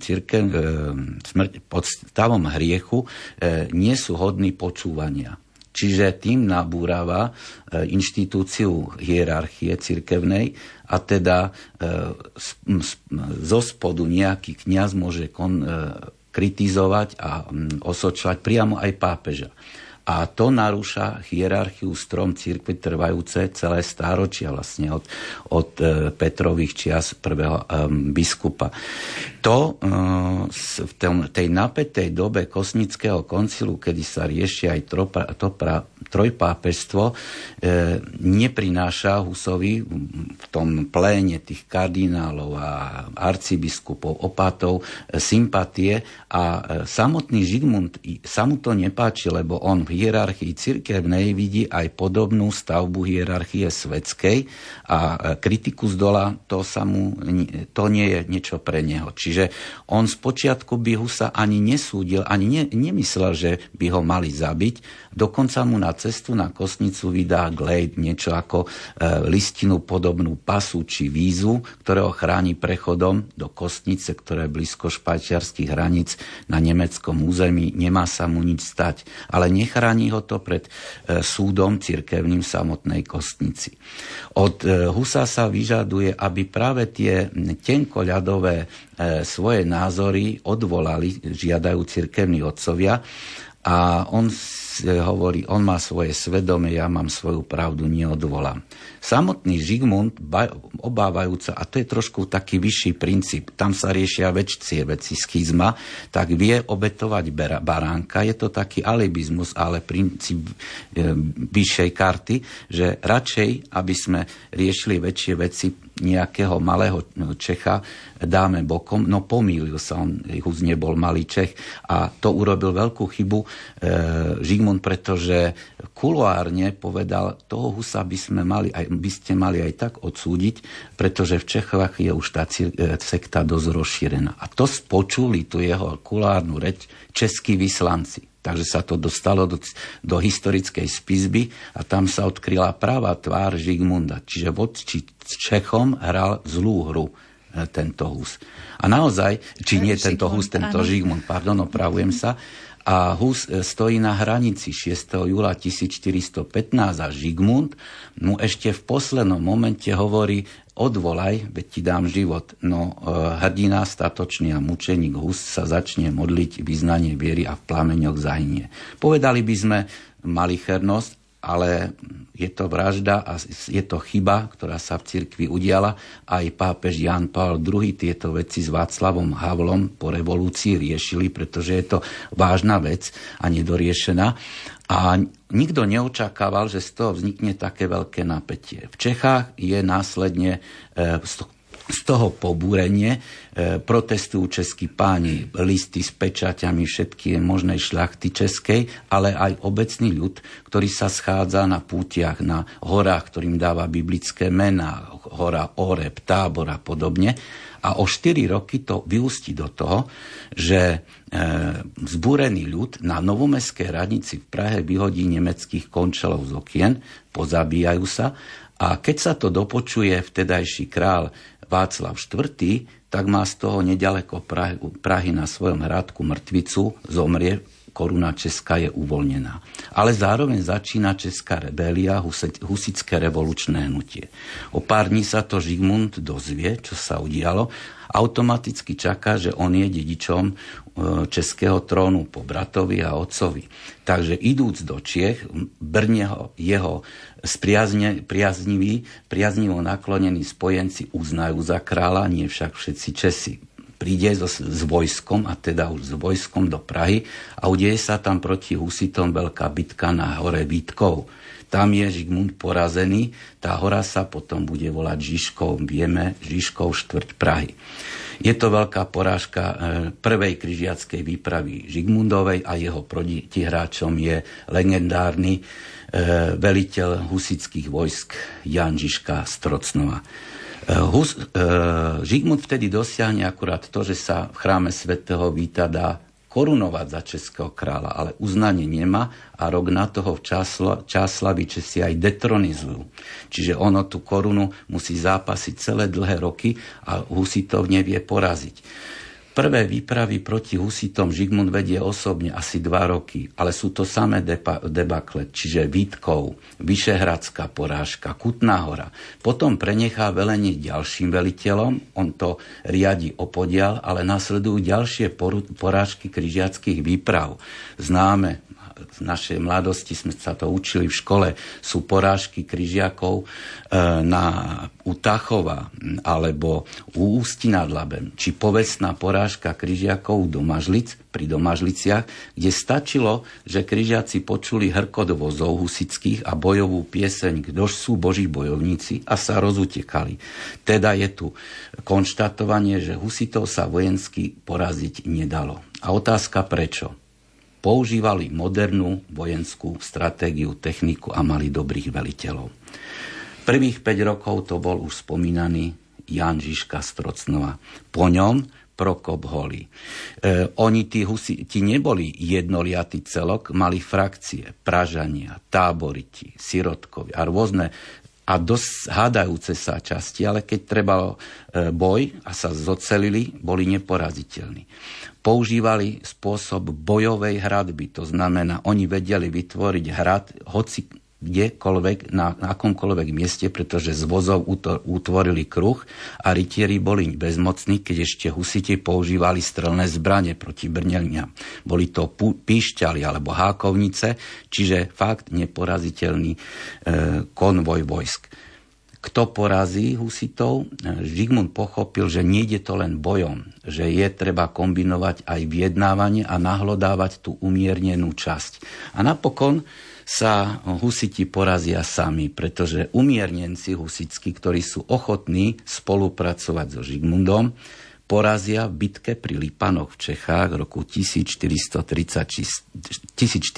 hriechu, nie sú hodní počúvania. Čiže tým nabúrava inštitúciu hierarchie cirkevnej, a teda zo spodu nejaký kňaz môže kritizovať a osočovať priamo aj pápeža. A to narúša hierarchiu strom cirkvi trvajúce celé stáročia, vlastne od Petrových čias prvého biskupa. To v tej napätej dobe Kostnického koncilu, kedy sa rieši aj trojpápežstvo, neprináša Husovi v tom pléne tých kardinálov a arcibiskupov, opátov sympatie, a samotný Žigmund sa mu to nepáči, lebo on v hierarchii cirkevnej vidí aj podobnú stavbu hierarchie svetskej, a kritiku z dola to nie je niečo pre neho. Čiže on spočiatku by Husa ani nesúdil, ani nemyslel, že by ho mali zabiť. Dokonca mu na cestu na Kostnicu vydá Glejt, niečo ako listinu podobnú pasu či vízu, ktorého chráni prechodom do Kostnice, ktoré je blízko švajčiarskych hraníc na nemeckom území. Nemá sa mu nič stať, ale nechráni ho to pred súdom cirkevným samotnej Kostnici. Od Husa sa vyžaduje, aby práve tie tenkoľadové svoje názory odvolali, žiadajú cirkevní otcovia, a on hovorí, on má svoje svedomie, ja mám svoju pravdu, neodvolám. Samotný Žigmund, obávajúca, a to je trošku taký vyšší princíp, tam sa riešia väčšie veci, schizma, tak vie obetovať baránka. Je to taký alibizmus, ale princíp vyššej karty, že radšej, aby sme riešili väčšie veci nejakého malého Čecha, dáme bokom. No pomýlil sa, on Hus nebol malý Čech, a to urobil veľkú chybu Žigmund, pretože kuloárne povedal, toho Husa by ste mali aj tak odsúdiť, pretože v Čechách je už tá sekta dosť rozšírená. A to spočuli tu jeho kuloárnu reč českí vyslanci. Takže sa to dostalo do historickej spisby a tam sa odkryla pravá tvár Žigmunda. Čiže voči Čechom hral zlú hru tento Hus. A naozaj, tento Žigmund, opravujem sa, a Hus stojí na hranici 6. júla 1415 a Žigmund mu ešte v poslednom momente hovorí, odvolaj, veď ti dám život. No hrdina, statočný a mučeník Hus sa začne modliť vyznanie viery a v plameňoch zahynie. Povedali by sme malichernosť, ale je to vražda a je to chyba, ktorá sa v cirkvi udiala. Aj pápež Ján Pavol II tieto veci s Václavom Havlom po revolúcii riešili, pretože je to vážna vec a nedoriešená. A nikto neočakával, že z toho vznikne také veľké napätie. V Čechách je následne z toho pobúrenie, protestujú českí páni, listy s pečaťami všetky možnej šľachty českej, ale aj obecný ľud, ktorý sa schádza na pútiach, na horách, ktorým dáva biblické mená, hora Oreb, Tábor a podobne. A o 4 roky to vyústi do toho, že vzbúrený ľud na Novomestskej radnici v Prahe vyhodí nemeckých končelov z okien, pozabíjajú sa a keď sa to dopočuje vtedajší král Václav IV., tak má z toho nedaleko Prahy na svojom hradku mŕtvicu, zomrie, koruna česká je uvoľnená. Ale zároveň začína česká rebélia, husické revolučné hnutie. O pár dní sa to Žigmund dozvie, čo sa udialo, automaticky čaká, že on je dedičom českého trónu po bratovi a otcovi. Takže idúc do Čiech, Brne ho jeho priaznivo naklonení spojenci uznajú za kráľa, nie však všetci Česi. Príde s vojskom, a teda už s vojskom do Prahy a udeje sa tam proti husitom veľká bitka na hore Vítkov. Tam je Žigmund porazený, tá hora sa potom bude volať Žižkov, vieme, Žižkov štvrť Prahy. Je to veľká porážka prvej križiackej výpravy Žigmundovej a jeho protihráčom je legendárny veliteľ husických vojsk Jan Žižka z Trocnova. Žigmund vtedy dosiahne akurát to, že sa v chráme svätého Víta dá korunovať za českého kráľa, ale uznanie nemá a rok na toho v Čáslavi Česi aj detronizujú. Čiže ono tú korunu musí zápasiť celé dlhé roky a husitov nevie poraziť. Prvé výpravy proti husitom Žigmund vedie osobne asi 2 roky, ale sú to samé debakle, čiže Vítkov, Vyšehradská porážka, Kutná hora. Potom prenechá velenie ďalším veliteľom, on to riadi opodiaľ, ale nasledujú ďalšie porážky križiackých výprav. Známe, v našej mladosti sme sa to učili v škole, sú porážky križiakov u Tachova alebo u Ústí nad Labem, či povestná porážka križiakov pri Domažliciach, kde stačilo, že križiaci počuli hrkot vozov husických a bojovú pieseň Kdož sú Boží bojovníci a sa rozutekali. Teda je tu konštatovanie, že husitov sa vojensky poraziť nedalo. A otázka prečo? Používali modernú vojenskú stratégiu, techniku a mali dobrých veliteľov. Prvých 5 rokov to bol už spomínaný Jan Žižka z Trocnova. Po ňom Prokop Holý. Oni, tí neboli jednoliatý celok, mali frakcie, Pražania, Táboriti, Sirotkovi a rôzne a dosť hádajúce sa časti, ale keď trebalo boj a sa zocelili, boli neporaziteľní. Používali spôsob bojovej hradby, to znamená, oni vedeli vytvoriť hrad hoci kdekoľvek, na akomkoľvek mieste, pretože z vozov utvorili kruh a rytieri boli bezmocní, keď ešte husiti používali strelné zbrane proti brneniam. Boli to píšťaly alebo hákovnice, čiže fakt neporaziteľný konvoj vojsk. Kto porazí husitov? Žigmund pochopil, že nejde to len bojom, že je treba kombinovať aj vyjednávanie a nahlodávať tú umiernenú časť. A napokon sa husiti porazia sami, pretože umiernenci husickí, ktorí sú ochotní spolupracovať so Žigmundom, porazia v bitke pri Lipanoch v Čechách v roku 1434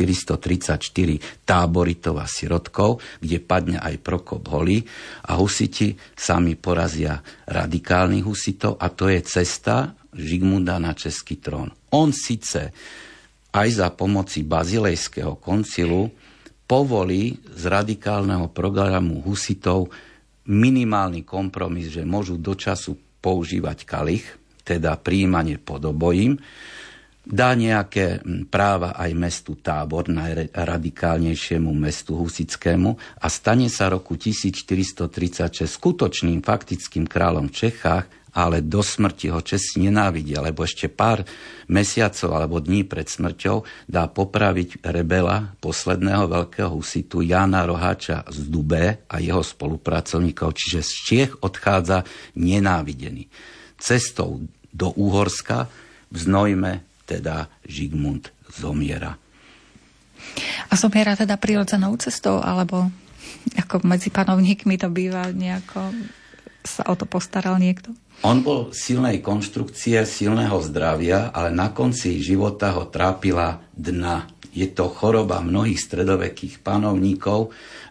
Táboritov a Sirotkov, kde padne aj Prokop Holý a husiti sami porazia radikálnych husitov a to je cesta Žigmunda na český trón. On síce aj za pomoci Bazilejského koncilu povolí z radikálneho programu husitov minimálny kompromis, že môžu do času používať kalich, teda prijímanie podobojím, dá nejaké práva aj mestu Tábor, najradikálnejšiemu mestu husitskému, a stane sa roku 1436 skutočným faktickým kráľom v Čechách, ale do smrti ho Česi nenávidia, lebo ešte pár mesiacov alebo dní pred smrťou dá popraviť rebela, posledného veľkého husitu Jána Roháča z Dubé a jeho spolupracovníkov, čiže z Čiech odchádza nenávidený. Cestou do Úhorska v Znojme teda Žigmund zomiera. A zomiera teda prirodzenou cestou, alebo ako medzi panovníkmi to býva nejako, sa o to postaral niekto? On bol silnej konštrukcie, silného zdravia, ale na konci života ho trápila dna. Je to choroba mnohých stredovekých panovníkov,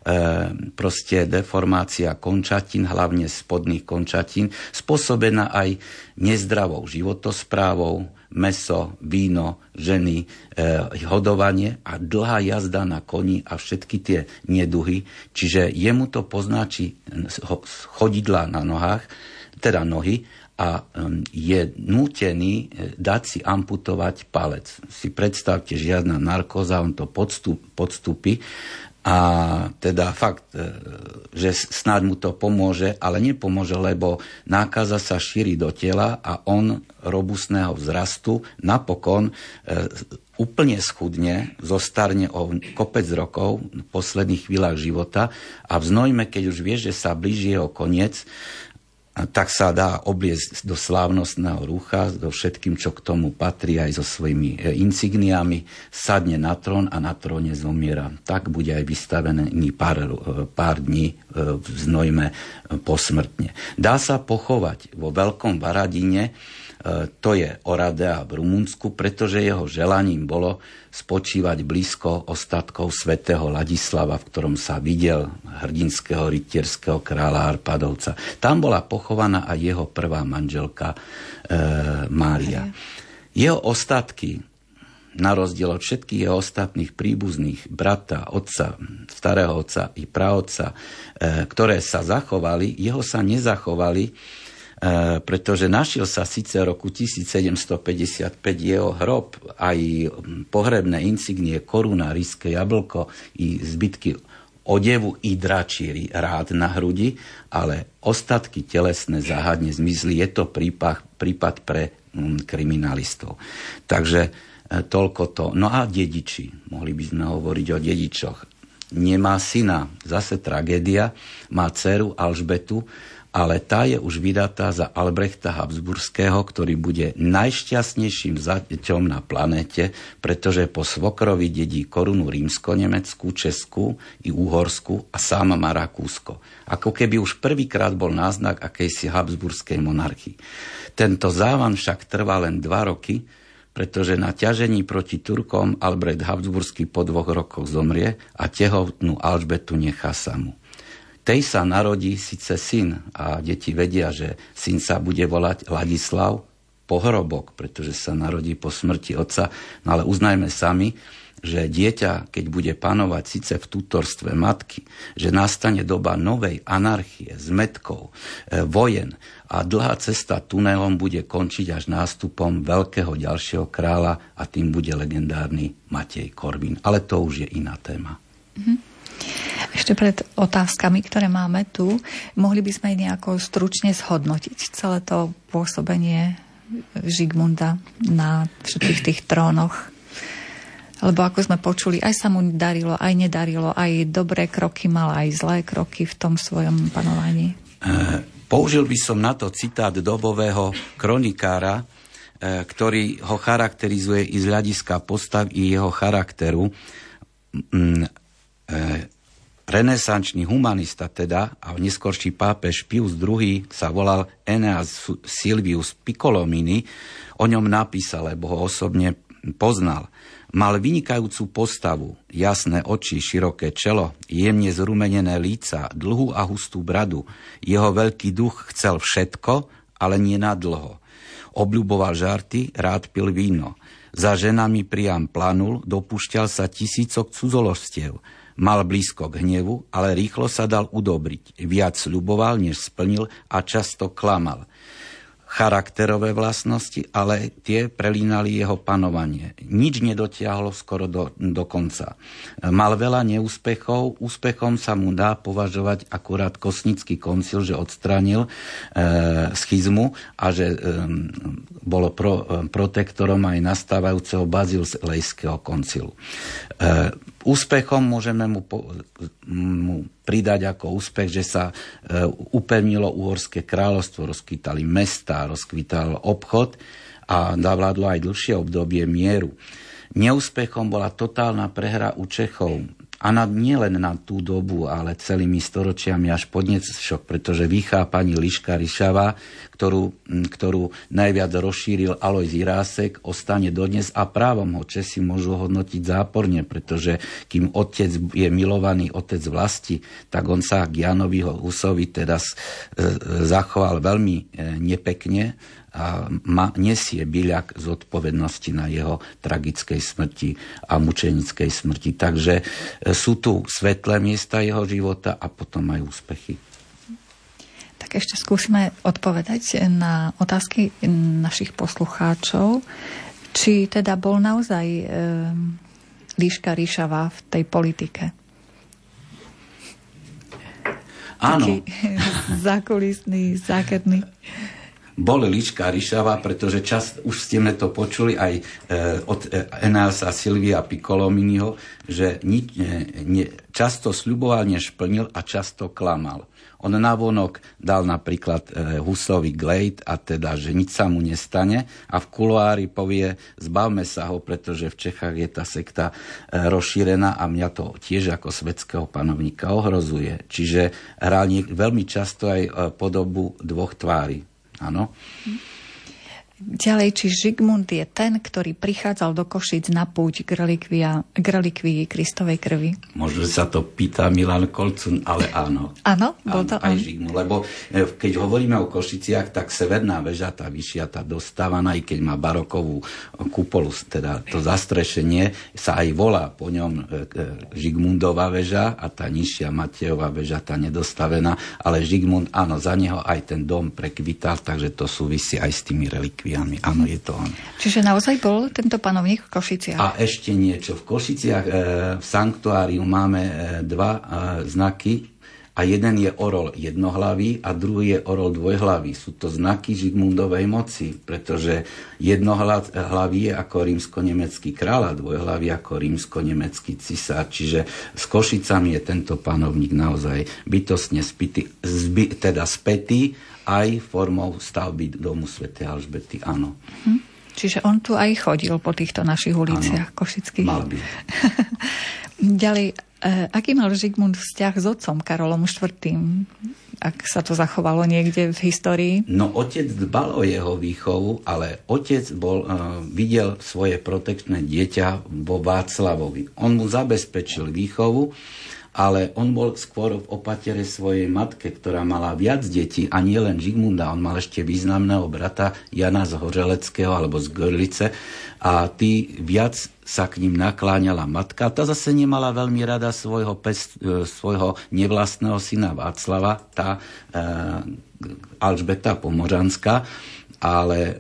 proste deformácia končatín, hlavne spodných končatín, spôsobená aj nezdravou životosprávou, mäso, víno, ženy, hodovanie a dlhá jazda na koni a všetky tie neduhy. Čiže jemu to poznačí chodidlá na nohách, teda nohy, a je nútený dať si amputovať palec. Si predstavte, žiadna narkóza, on to podstúpi a teda fakt, že snáď mu to pomôže, ale nepomôže, lebo nákaza sa šíri do tela a on robustného vzrastu napokon úplne schudne, zostarne o kopec rokov v posledných chvíľach života a v Znojme, keď už vie, že sa blíži jeho koniec, tak sa dá obliecť do slávnostného rúcha, do všetkým, čo k tomu patrí, aj so svojimi insigniami, sadne na trón a na tróne zomiera. Tak bude aj vystavený pár dní v Znojme posmrtne. Dá sa pochovať vo Veľkom Varadine, to je Oradea v Rumunsku, pretože jeho želaním bolo spočívať blízko ostatkov svätého Ladislava, v ktorom sa videl hrdinského rytierského kráľa Arpadovca. Tam bola pochovaná aj jeho prvá manželka Mária. Jeho ostatky, na rozdiel od všetkých jeho ostatných príbuzných, brata, otca, starého otca i praotca, ktoré sa zachovali, jeho sa nezachovali, pretože našiel sa síce roku 1755 jeho hrob, aj pohrebné insignie, koruna, ríske jablko i zbytky odevu i dračí rád na hrudi, ale ostatky telesné záhadne zmizli. Je to prípad pre kriminalistov. Takže toľko to. No a dediči, mohli by sme hovoriť o dedičoch. Nemá syna, zase tragédia, má dceru Alžbetu, ale tá je už vydatá za Albrechta Habsburského, ktorý bude najšťastnejším zaťom na planéte, pretože po svokrovi dedí korunu rímsko-nemeckú, českú i úhorskú a sám má Rakúsko. Ako keby už prvýkrát bol náznak akejsi habsburskej monarchii. Tento závan však trvá len 2 roky, pretože na ťažení proti Turkom Albrecht Habsburský po 2 rokoch zomrie a tehotnú Alžbetu nechá samú. Tej sa narodí síce syn a deti vedia, že syn sa bude volať Ladislav, pohrobok, pretože sa narodí po smrti otca, no ale uznajme sami, že dieťa, keď bude panovať síce v tutorstve matky, že nastane doba novej anarchie, zmätkov, vojen a dlhá cesta tunelom bude končiť až nástupom veľkého ďalšieho kráľa a tým bude legendárny Matej Korvín. Ale to už je iná téma. Ešte pred otázkami, ktoré máme tu, mohli by sme nejako stručne zhodnotiť celé to pôsobenie Žigmunda na všetkých tých trónoch. Lebo ako sme počuli, aj sa mu darilo, aj nedarilo, aj dobré kroky mal, aj zlé kroky v tom svojom panovaní. Použil by som na to citát dobového kronikára, ktorý ho charakterizuje i z hľadiska postav i jeho charakteru. Renesančný humanista teda a neskorší pápež Pius II sa volal Eneas Silvius Piccolomini. O ňom napísal, lebo ho osobne poznal. Mal vynikajúcu postavu, jasné oči, široké čelo, jemne zrumenené líca, dlhú a hustú bradu. Jeho veľký duch chcel všetko, ale nie nadlho. Obľuboval žarty, rád pil víno. Za ženami priam planul, dopúšťal sa tisícok cudzoložstiev. Mal blízko k hnevu, ale rýchlo sa dal udobriť. Viac sľuboval, než splnil a často klamal. charakterové vlastnosti, ale tie prelínali jeho panovanie. Nič nedotiahlo skoro do konca. Mal veľa neúspechov, úspechom sa mu dá považovať akurát Kosnický koncil, že odstránil schizmu a že bolo protektorom aj nastávajúceho Bazilejského koncilu. Úspechom môžeme mu pridať ako úspech, že sa upevnilo Uhorské kráľovstvo, rozkvitali mestá, rozkvital obchod a zavládlo aj dlhšie obdobie mieru. Neúspechom bola totálna prehra u Čechov. A nie len na tú dobu, ale celými storočiami až po dnešok, pretože vychá pani Liška Ryšava, ktorú najviac rozšíril Alojz Irásek, ostane dodnes a právom ho Česi môžu hodnotiť záporne, pretože kým otec je milovaný otec vlasti, tak on sa k Jánovi Husovi teda zachoval veľmi nepekne a nesie byľak zodpovednosti na jeho tragickej smrti a mučenickej smrti. Takže sú tu svetlé miesta jeho života a potom aj úspechy. Tak ešte skúsime odpovedať na otázky našich poslucháčov. Či teda bol naozaj Liška Ryšava v tej politike? Áno. Taký zákulisný, zákerný. Bol Liška Ryšava, pretože už ste to počuli aj od Eneasa Silvia Piccolominiho, že často sľuboval, než plnil a často klamal. On navonok dal napríklad Husovi glejt a teda, že nič sa mu nestane a v kuloári povie, zbavme sa ho, pretože v Čechách je tá sekta rozšírená a mňa to tiež ako svetského panovníka ohrozuje. Čiže hral veľmi často aj podobu dvoch tvári. Áno. Ďalej, či Žigmund je ten, ktorý prichádzal do Košíc na púť k relikvii Kristovej krvi? Možno sa to pýta Milan Kolcun, ale áno. Áno? Bol to aj Žigmund, lebo keď hovoríme o Košiciach, tak severná väža, tá vyššia, tá dostávaná, i keď má barokovú kupolu, teda to zastrešenie, sa aj volá po ňom Žigmundová väža a tá nižšia Matejová väža, tá nedostavená, ale Žigmund, áno, za neho aj ten dom prekvital, takže to súvisí aj s tými relikviami. Áno, je to on. Čiže naozaj bol tento panovník v Košiciach? A ešte niečo. V Košiciach v sanktuáriu máme dva znaky a jeden je orol jednohlavý a druhý je orol dvojhlavý. Sú to znaky Žigmundovej moci, pretože jednohlavý je ako rímsko-nemecký kráľ a dvojhlavý ako rímsko-nemecký cisár. Čiže s Košicami je tento panovník naozaj bytostne spätý aj formou stavby domu svätej Alžbety, áno. Čiže on tu aj chodil po týchto našich uliciach košických. Mal by. Ďalej, aký mal Žigmund vzťah s otcom Karolom IV., ak sa to zachovalo niekde v histórii? No, otec dbal o jeho výchovu, ale otec videl svoje protekčné dieťa vo Václavovi. On mu zabezpečil výchovu, ale on bol skôr v opatere svojej matke, ktorá mala viac detí a nie len Žigmunda. On mal ešte významného brata Jana z Hořeleckého alebo z Görlice a viac sa k ním nakláňala matka. Tá zase nemala veľmi rada svojho nevlastného syna Václava, tá Alžbeta Pomořanská, ale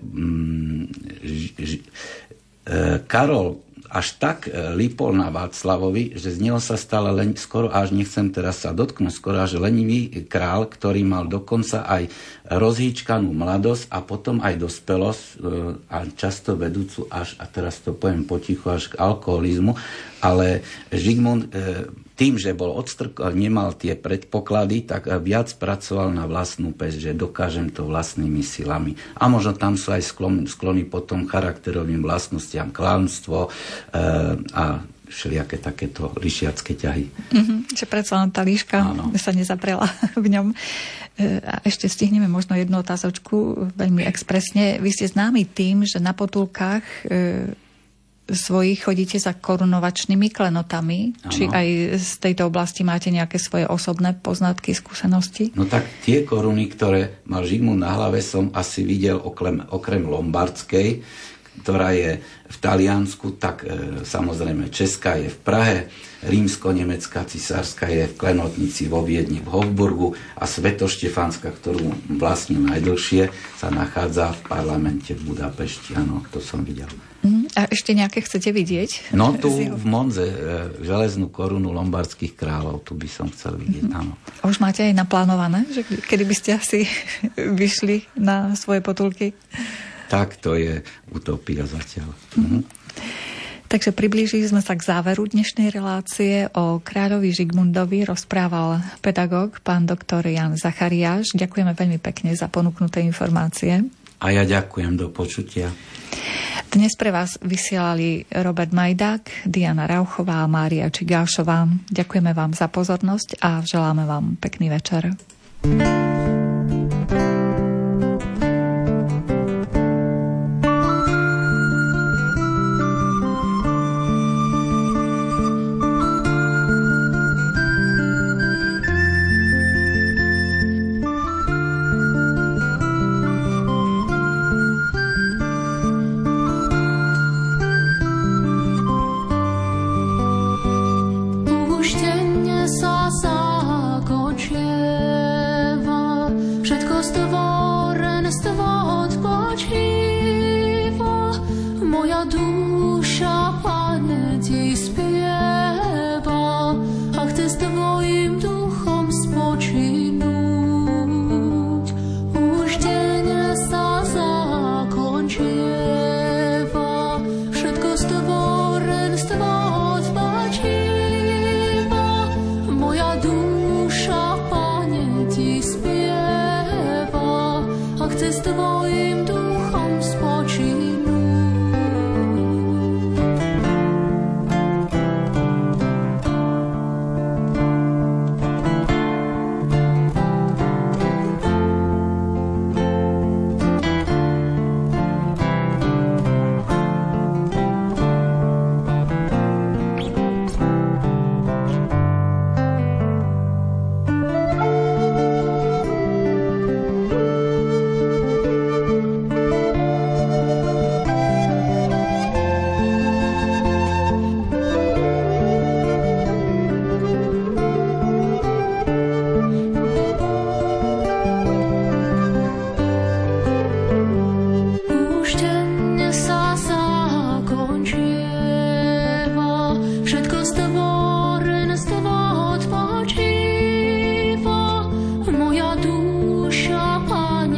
Karol až tak lípol na Václavovi, že z neho sa stal skoro až, nechcem teraz sa dotknúť, skoro až lenivý král, ktorý mal dokonca aj rozhýčkanú mladosť a potom aj dospelosť a často vedúcu až, a teraz to poviem potichu, až k alkoholizmu. Ale Žigmund tým, že bol nemal tie predpoklady, tak viac pracoval na vlastnú päsť, že dokážem to vlastnými silami. A možno tam sú aj sklony potom charakterovým vlastnostiam, klamstvo a všelijaké takéto lišiacké ťahy. Že predsa len tá líška sa nezaprela v ňom. A ešte stihneme možno jednu otázočku veľmi expresne. Vy ste známi tým, že na potulkách svojich chodíte za korunovačnými klenotami. Ano. Či aj z tejto oblasti máte nejaké svoje osobné poznatky, skúsenosti? No tak tie koruny, ktoré mal Žigmund na hlave, som asi videl okrem lombardskej, ktorá je v Taliansku, tak samozrejme česká je v Prahe, rímsko-nemecká cisárska je v Klenotnici vo Viedni v Hofburgu a Svetoštefánska, ktorú vlastne najdlhšie, sa nachádza v parlamente v Budapešti. Áno, to som videl. A ešte nejaké chcete vidieť? No tu v Monze železnú korunu lombardských kráľov, tu by som chcel vidieť, áno. A už máte aj naplánované, že kedy by ste asi vyšli na svoje potulky? Tak, to je utopia zatiaľ. Takže priblížili sme sa k záveru dnešnej relácie. O kráľovi Žigmundovi rozprával pedagóg pán doktor Jan Zachariáš. Ďakujeme veľmi pekne za ponúknuté informácie. A ja ďakujem, do počutia. Dnes pre vás vysielali Robert Majdák, Diana Rauchová a Mária Čigášová. Ďakujeme vám za pozornosť a želáme vám pekný večer.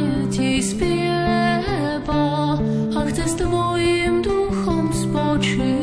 Chce s tvojim duchom spočívať.